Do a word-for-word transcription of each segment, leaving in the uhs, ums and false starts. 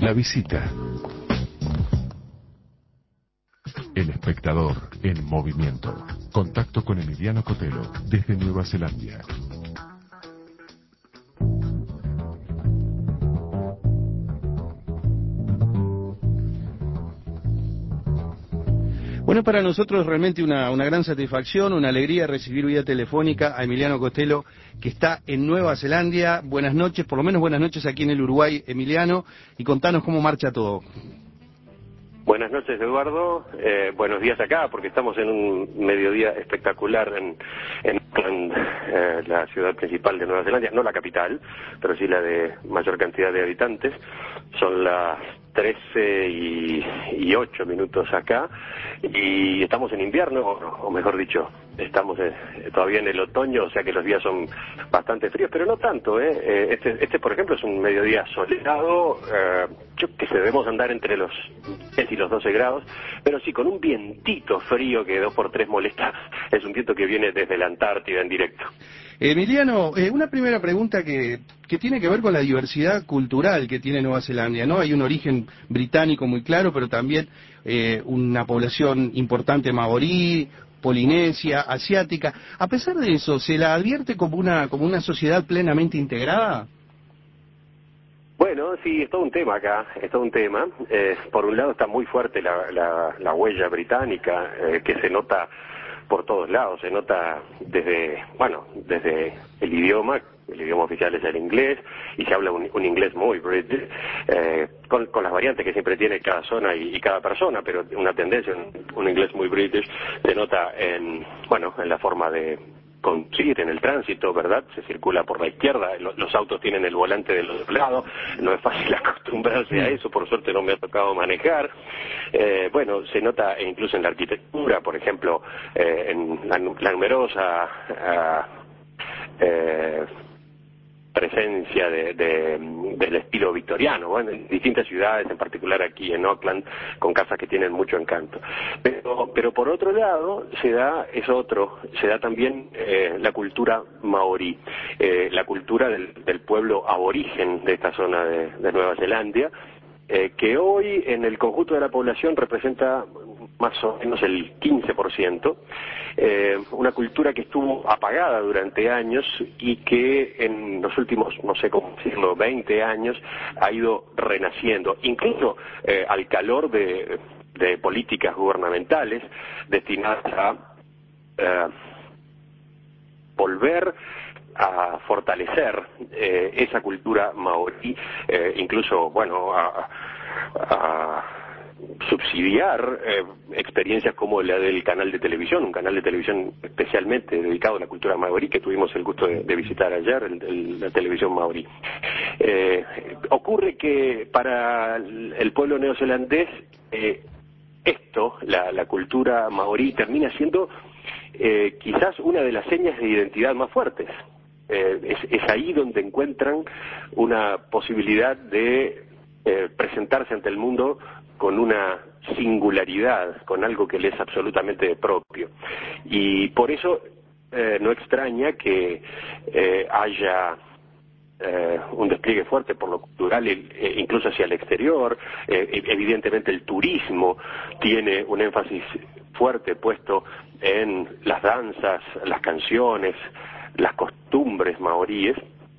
La visita. El espectador en movimiento. Contacto con Emiliano Cotelo desde Nueva Zelanda. Bueno, para nosotros realmente una, una gran satisfacción, una alegría recibir vía telefónica a Emiliano Cotelo, que está en Nueva Zelanda. Buenas noches, por lo menos buenas noches aquí en el Uruguay, Emiliano, y contanos cómo marcha todo. Buenas noches, Eduardo. Eh, buenos días acá, porque estamos en un mediodía espectacular en, en Auckland, eh, la ciudad principal de Nueva Zelanda, no la capital, pero sí la de mayor cantidad de habitantes. Son las trece y ocho minutos acá, y estamos en invierno, o, o mejor dicho, estamos eh, todavía en el otoño, o sea que los días son bastante fríos, pero no tanto, ¿eh? eh este, este, por ejemplo, es un mediodía soleado, eh, yo que sé, debemos andar entre los diez y los doce grados, pero sí con un vientito frío que dos por tres molesta. Es un viento que viene desde la Antártida en directo. Emiliano, eh, una primera pregunta que, que tiene que ver con la diversidad cultural que tiene Nueva Zelanda, ¿no? Hay un origen británico muy claro, pero también eh, una población importante maorí, polinesia, asiática. A pesar de eso, ¿se la advierte como una, como una sociedad plenamente integrada? Bueno, sí, es todo un tema acá, es todo un tema. Eh, por un lado está muy fuerte la, la, la huella británica, eh, que se nota por todos lados, se nota desde, bueno, desde el idioma, el idioma oficial es el inglés, y se habla un, un inglés muy british, eh, con, con las variantes que siempre tiene cada zona y, y cada persona, pero una tendencia, un, un inglés muy british, se nota en, bueno, en la forma de conducir, en el tránsito, ¿verdad? Se circula por la izquierda, los, los autos tienen el volante del otro lado, no es fácil acostumbrarse a eso, por suerte no me ha tocado manejar. Eh, bueno, se nota incluso en la arquitectura, por ejemplo, eh, en la, la numerosa uh, eh, presencia de, de, del estilo victoriano, bueno, en distintas ciudades, en particular aquí en Auckland, con casas que tienen mucho encanto. Pero, pero por otro lado, se da, es otro, se da también eh, la cultura maorí, eh, la cultura del, del pueblo aborigen de esta zona de, de Nueva Zelanda, eh, que hoy en el conjunto de la población representa más o menos el quince por ciento, eh, una cultura que estuvo apagada durante años y que en los últimos, no sé cómo decirlo, veinte años ha ido renaciendo, incluso eh, al calor de, de políticas gubernamentales destinadas a eh, volver a fortalecer eh, esa cultura maorí, eh, incluso, bueno, a, a subsidiar eh, experiencias como la del canal de televisión, un canal de televisión especialmente dedicado a la cultura maorí que tuvimos el gusto de, de visitar ayer, el, el, la televisión maorí. Eh, ocurre que para el pueblo neozelandés eh, esto, la, la cultura maorí, termina siendo eh, quizás una de las señas de identidad más fuertes. Eh, es, es ahí donde encuentran una posibilidad de eh, presentarse ante el mundo con una singularidad, con algo que le es absolutamente propio. Y por eso eh, no extraña que eh, haya eh, un despliegue fuerte por lo cultural, eh, incluso hacia el exterior. Eh, evidentemente el turismo tiene un énfasis fuerte puesto en las danzas, las canciones, las costumbres maoríes.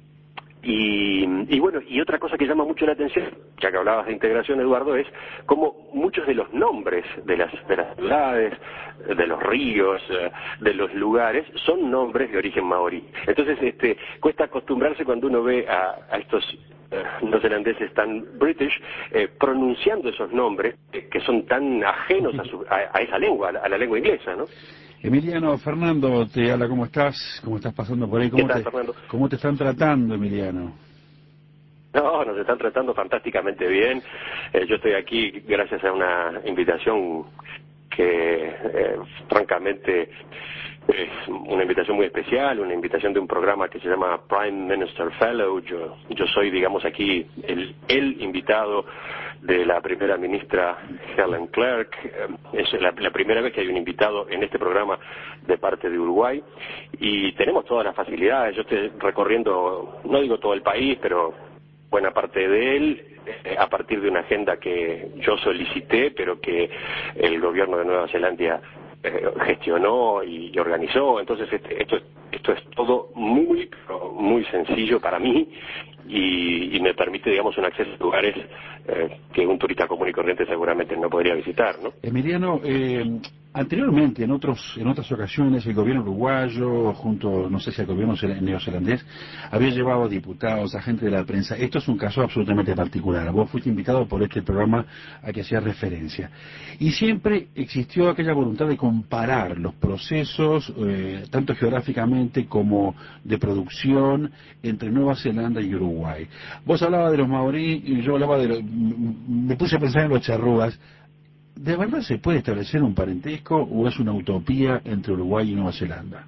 Y, y bueno, y otra cosa que llama mucho la atención, ya que hablabas de integración, Eduardo, es cómo muchos de los nombres de las, de las ciudades, de los ríos, de los lugares, son nombres de origen maorí. Entonces, este, cuesta acostumbrarse cuando uno ve a, a estos eh, neozelandeses tan british eh, pronunciando esos nombres eh, que son tan ajenos a, su, a, a esa lengua, a la, a la lengua inglesa, ¿no? Emiliano, Fernando te habla, ¿cómo estás? ¿Cómo estás pasando por ahí? ¿Cómo, ¿Qué tal, te, Fernando? ¿Cómo te están tratando, Emiliano? No, nos están tratando fantásticamente bien. Eh, yo estoy aquí gracias a una invitación que, eh, francamente, es una invitación muy especial, una invitación de un programa que se llama Prime Minister Fellow. Yo, yo soy, digamos, aquí el, el invitado de la primera ministra Helen Clark. Es la, la primera vez que hay un invitado en este programa de parte de Uruguay y tenemos todas las facilidades. Yo estoy recorriendo, no digo todo el país, pero buena parte de él eh, a partir de una agenda que yo solicité, pero que el gobierno de Nueva Zelanda eh, gestionó y, y organizó. Entonces este, esto, esto es todo muy, muy sencillo para mí y, y me permite, digamos, un acceso a lugares eh, que un turista común y corriente seguramente no podría visitar, ¿no? Emiliano, eh, anteriormente, en otros en otras ocasiones, el gobierno uruguayo, junto, no sé si al gobierno neozelandés, había llevado a diputados, a gente de la prensa. Esto es un caso absolutamente particular. Vos fuiste invitado por este programa a que hacía referencia. Y siempre existió aquella voluntad de comparar los procesos, eh, tanto geográficamente como de producción, entre Nueva Zelanda y Uruguay. Vos hablabas de los maorí y yo hablaba de los... Me puse a pensar en los charrúas. ¿De verdad se puede establecer un parentesco o es una utopía entre Uruguay y Nueva Zelanda?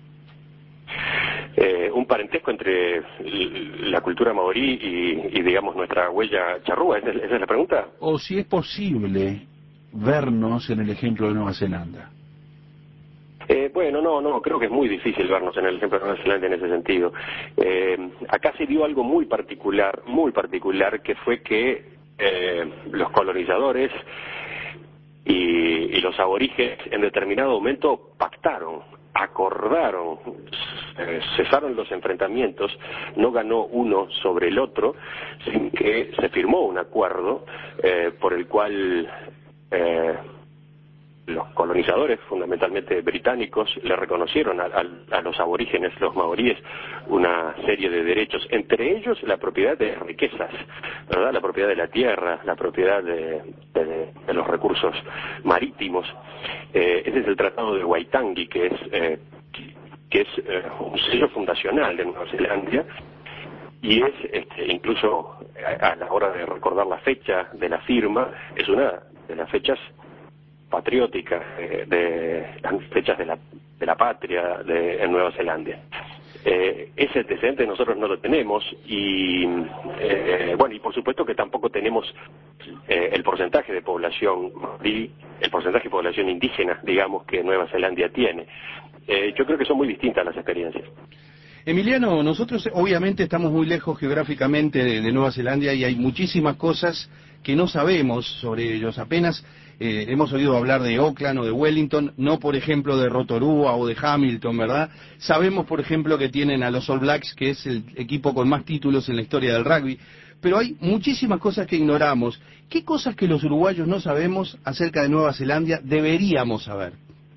Eh, un parentesco entre la cultura maorí y, y digamos, nuestra huella charrúa, ¿esa es, esa es la pregunta? O si es posible vernos en el ejemplo de Nueva Zelanda. Eh, bueno, no, no, creo que es muy difícil vernos en el ejemplo de Nueva Zelanda en ese sentido. Eh, acá se dio algo muy particular, muy particular, que fue que eh, los colonizadores y, y los aborígenes en determinado momento pactaron, acordaron, eh, cesaron los enfrentamientos, no ganó uno sobre el otro, sin que se firmó un acuerdo eh, por el cual eh, los colonizadores, fundamentalmente británicos, le reconocieron a, a, a los aborígenes, los maoríes, una serie de derechos, entre ellos la propiedad de riquezas, ¿verdad? La propiedad de la tierra, la propiedad de, de, de los recursos marítimos. Eh, ese es el Tratado de Waitangi, que es, eh, que es eh, un sello fundacional de Nueva Zelanda, y es, este, incluso a, a la hora de recordar la fecha de la firma, es una de las fechas patrióticas, de, de las fechas de la, de la patria de, en Nueva Zelanda. Eh, ese antecedente nosotros no lo tenemos y, eh, bueno, y por supuesto que tampoco tenemos eh, el porcentaje de población maorí, el porcentaje de población indígena, digamos, que Nueva Zelanda tiene. Eh, yo creo que son muy distintas las experiencias. Emiliano, nosotros obviamente estamos muy lejos geográficamente de, de Nueva Zelanda y hay muchísimas cosas que no sabemos sobre ellos. Apenas eh, hemos oído hablar de Auckland o de Wellington, no por ejemplo de Rotorua o de Hamilton, ¿verdad? Sabemos por ejemplo que tienen a los All Blacks, que es el equipo con más títulos en la historia del rugby, pero hay muchísimas cosas que ignoramos. ¿Qué cosas que los uruguayos no sabemos acerca de Nueva Zelanda deberíamos saber?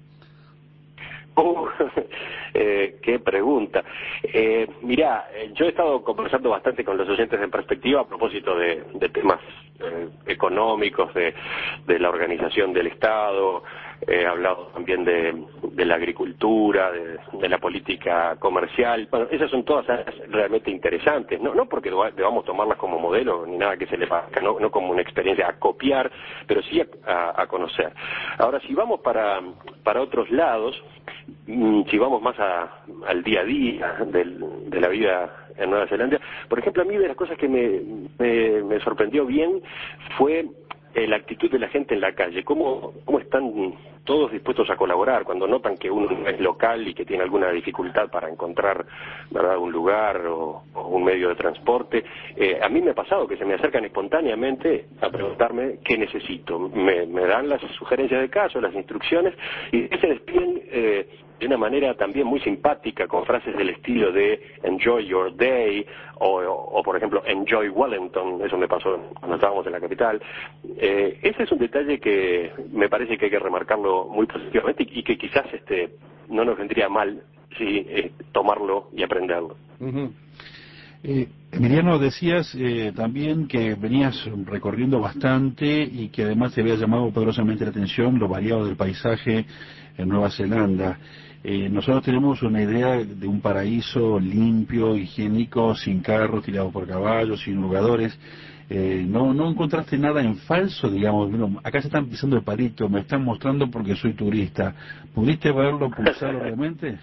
Uh, eh, qué pregunta. Eh, mirá, yo he estado conversando bastante con los oyentes en Perspectiva a propósito de, de temas eh, económicos, de, de la organización del Estado. He hablado también de, de la agricultura, de, de la política comercial. Bueno, esas son todas áreas realmente interesantes, no, no porque debamos tomarlas como modelo ni nada que se le parezca, no, no como una experiencia a copiar, pero sí a, a conocer. Ahora, si vamos para, para otros lados, si vamos más a, al día a día del, de la vida en Nueva Zelanda, por ejemplo, a mí de las cosas que me, me, me sorprendió bien fue eh, la actitud de la gente en la calle, cómo, cómo están todos dispuestos a colaborar cuando notan que uno no es local y que tiene alguna dificultad para encontrar, ¿verdad?, un lugar o, o un medio de transporte. Eh, a mí me ha pasado que se me acercan espontáneamente a preguntarme qué necesito. Me, me dan las sugerencias de caso, las instrucciones, y se despiden eh, de una manera también muy simpática, con frases del estilo de enjoy your day, o, o, o por ejemplo, enjoy Wellington. Eso me pasó cuando estábamos en la capital. Eh, ese es un detalle que me parece que hay que remarcarlo muy positivamente y, y que quizás este no nos vendría mal si eh, tomarlo y aprenderlo. Uh-huh. eh, Emiliano, decías eh, también que venías recorriendo bastante y que además te había llamado poderosamente la atención lo variado del paisaje en Nueva Zelanda. Eh, nosotros tenemos una idea de un paraíso limpio, higiénico, sin carros tirados por caballos, sin jugadores. Eh, no, no encontraste nada en falso, digamos. Bueno, acá se están pisando el palito, me están mostrando porque soy turista. ¿Pudiste verlo, pulsarlo realmente?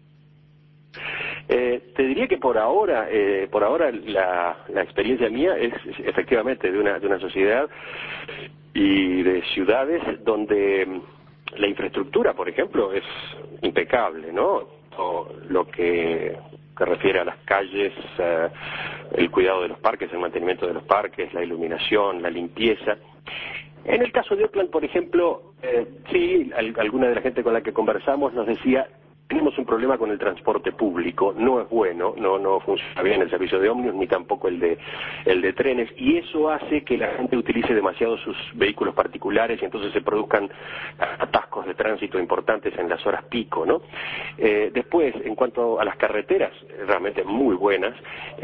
Eh, te diría que por ahora, eh, por ahora la, la experiencia mía es, es efectivamente de una, de una sociedad y de ciudades donde la infraestructura, por ejemplo, es impecable, ¿no? O lo que se refiere a las calles, eh, el cuidado de los parques, el mantenimiento de los parques, la iluminación, la limpieza. En el caso de Oakland, por ejemplo, eh, sí, al, alguna de la gente con la que conversamos nos decía: tenemos un problema con el transporte público, no es bueno, no no funciona bien el servicio de ómnibus ni tampoco el de el de trenes, y eso hace que la gente utilice demasiado sus vehículos particulares y entonces se produzcan atascos de tránsito importantes en las horas pico, ¿no? Eh, después, en cuanto a las carreteras, realmente muy buenas,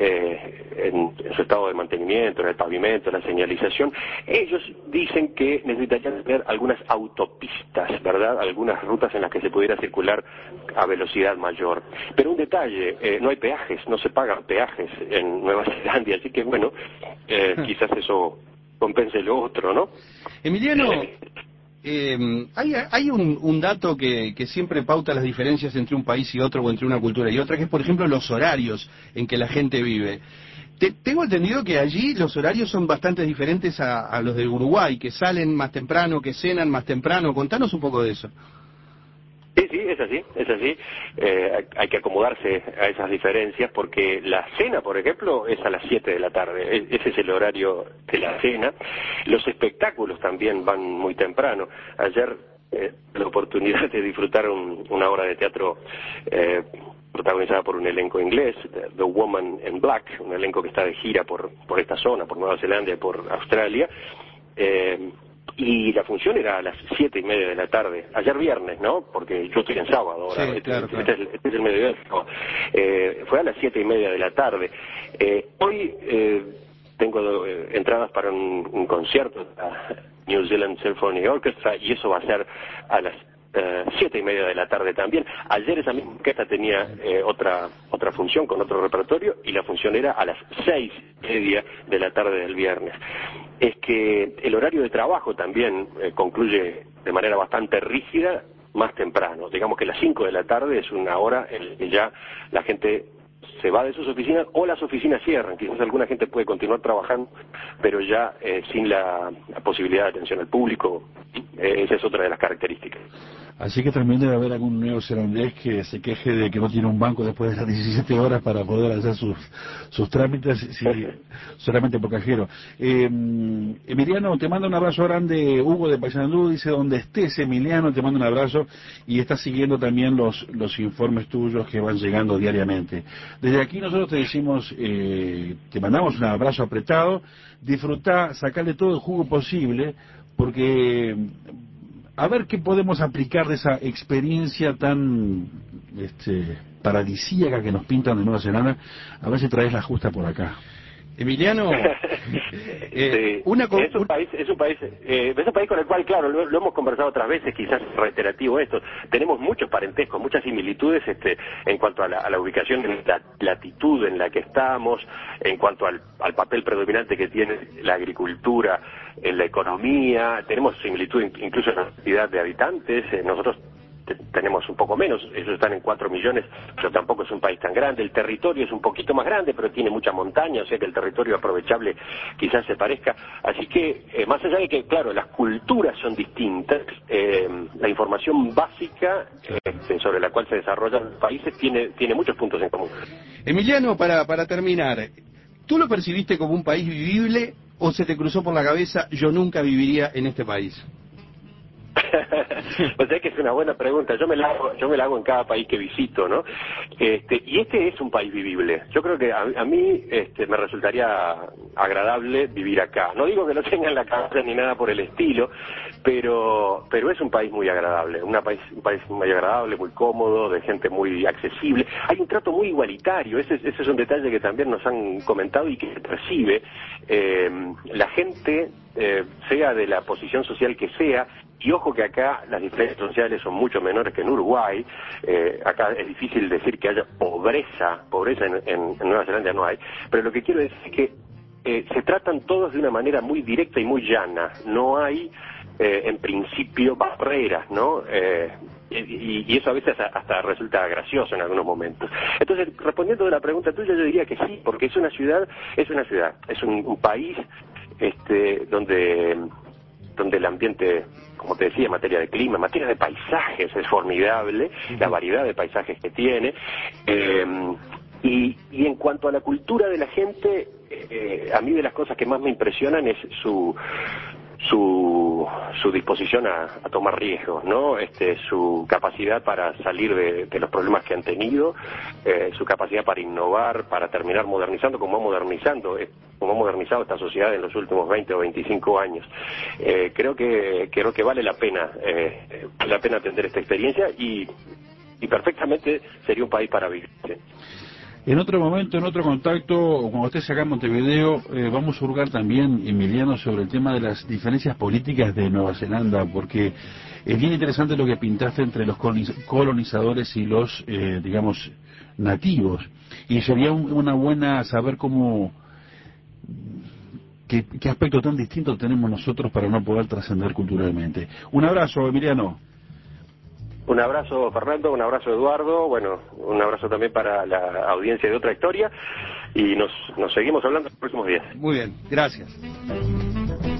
eh, en, en su estado de mantenimiento, en el pavimento, en la señalización, ellos dicen que necesitarían tener algunas autopistas, ¿verdad? Algunas rutas en las que se pudiera circular a velocidad mayor. Pero un detalle, eh, no hay peajes, no se pagan peajes en Nueva Zelanda, así que bueno, eh, quizás eso compense lo otro, ¿no? Emiliano, eh, hay, hay un, un dato que, que siempre pauta las diferencias entre un país y otro, o entre una cultura y otra, que es, por ejemplo, los horarios en que la gente vive. Te, tengo entendido que allí los horarios son bastante diferentes a, a los de Uruguay, que salen más temprano, que cenan más temprano. Contanos un poco de eso. Sí, sí, es así, es así. Eh, hay que acomodarse a esas diferencias porque la cena, por ejemplo, es a las siete de la tarde. E- ese es el horario de la cena. Los espectáculos también van muy temprano. Ayer eh, la oportunidad de disfrutar un, una obra de teatro eh, protagonizada por un elenco inglés, The Woman in Black, un elenco que está de gira por, por esta zona, por Nueva Zelanda y por Australia. Eh, Y la función era a las siete y media de la tarde, ayer viernes, ¿no? Porque yo estoy en sábado ahora, Sí, este, claro, este, claro. es, el, este es el mediodía, no. eh, fue a las siete y media de la tarde. Eh, hoy eh, tengo eh, entradas para un, un concierto de la New Zealand Symphony Orchestra y eso va a ser a las eh, siete y media de la tarde también. Ayer esa misma orquesta tenía eh, otra otra función con otro repertorio y la función era a las seis y media de la tarde del viernes. Es que el horario de trabajo también eh, concluye de manera bastante rígida más temprano. Digamos que las cinco de la tarde es una hora en la que ya la gente se va de sus oficinas o las oficinas cierran. Quizás alguna gente puede continuar trabajando, pero ya eh, sin la, la posibilidad de atención al público. Eh, esa es otra de las características. Así que también debe haber algún neozelandés que se queje de que no tiene un banco después de las diecisiete horas para poder hacer sus sus trámites, si, solamente por cajero. Eh, Emiliano, te mando un abrazo grande. Hugo de Paysandú dice: donde estés, Emiliano, te mando un abrazo, y está siguiendo también los los informes tuyos que van llegando diariamente. Desde aquí nosotros te decimos, eh, te mandamos un abrazo apretado, disfrutá, sacarle todo el jugo posible, porque a ver qué podemos aplicar de esa experiencia tan este, paradisíaca que nos pintan de Nueva Zelanda, a ver si traes la justa por acá. Emiliano, eh, sí. una co- es un país, es un país, eh, es un país con el cual, claro, lo, lo hemos conversado otras veces, quizás es reiterativo esto. Tenemos muchos parentescos, muchas similitudes, este, en cuanto a la, a la ubicación, en la latitud en la que estamos, en cuanto al, al papel predominante que tiene la agricultura en la economía. Tenemos similitud incluso en la cantidad de habitantes. Eh, nosotros tenemos un poco menos, ellos están en cuatro millones, pero tampoco es un país tan grande. El territorio es un poquito más grande, pero tiene mucha montaña, o sea que el territorio aprovechable quizás se parezca. Así que, eh, más allá de que, claro, las culturas son distintas, eh, la información básica eh, sobre la cual se desarrollan los países tiene, tiene muchos puntos en común. Emiliano, para, para terminar, ¿tú lo percibiste como un país vivible o se te cruzó por la cabeza: yo nunca viviría en este país? Pues es que es una buena pregunta. Yo me la hago, yo me la hago en cada país que visito, ¿no? Este, y este es un país vivible. Yo creo que a, a mí este, me resultaría agradable vivir acá. No digo que no tenga en la cabeza ni nada por el estilo, pero pero es un país muy agradable. Una país, un país muy agradable, muy cómodo, de gente muy accesible. Hay un trato muy igualitario. Ese, ese es un detalle que también nos han comentado y que se percibe. Eh, la gente, eh, sea de la posición social que sea, y ojo que acá las diferencias sociales son mucho menores que en Uruguay. Eh, acá es difícil decir que haya pobreza, pobreza en, en, en Nueva Zelanda no hay, pero lo que quiero decir es que eh, se tratan todos de una manera muy directa y muy llana. No hay, eh, en principio, barreras, ¿no? Eh, y, y eso a veces hasta resulta gracioso en algunos momentos. Entonces, respondiendo a la pregunta tuya, yo diría que sí, porque es una ciudad, es una ciudad, es un, un país este, donde donde el ambiente, como te decía, en materia de clima, en materia de paisajes, es formidable, la variedad de paisajes que tiene. Eh, Y, y en cuanto a la cultura de la gente, eh, a mí de las cosas que más me impresionan es su su su disposición a, a tomar riesgos, ¿no? Este, su capacidad para salir de, de los problemas que han tenido, eh, su capacidad para innovar, para terminar modernizando, como ha modernizando, eh, como ha modernizado esta sociedad en los últimos veinte o veinticinco años. Eh, creo que creo que vale la pena eh, vale la pena atender esta experiencia y y perfectamente sería un país para vivir. En otro momento, en otro contacto, cuando estés acá en Montevideo, eh, vamos a hurgar también, Emiliano, sobre el tema de las diferencias políticas de Nueva Zelanda, porque es bien interesante lo que pintaste entre los colonizadores y los, eh, digamos, nativos. Y sería un, una buena saber cómo, qué, qué aspecto tan distinto tenemos nosotros para no poder trascender culturalmente. Un abrazo, Emiliano. Un abrazo, Fernando, un abrazo, Eduardo, bueno, un abrazo también para la audiencia de Otra Historia y nos, nos seguimos hablando en los próximos días. Muy bien, gracias.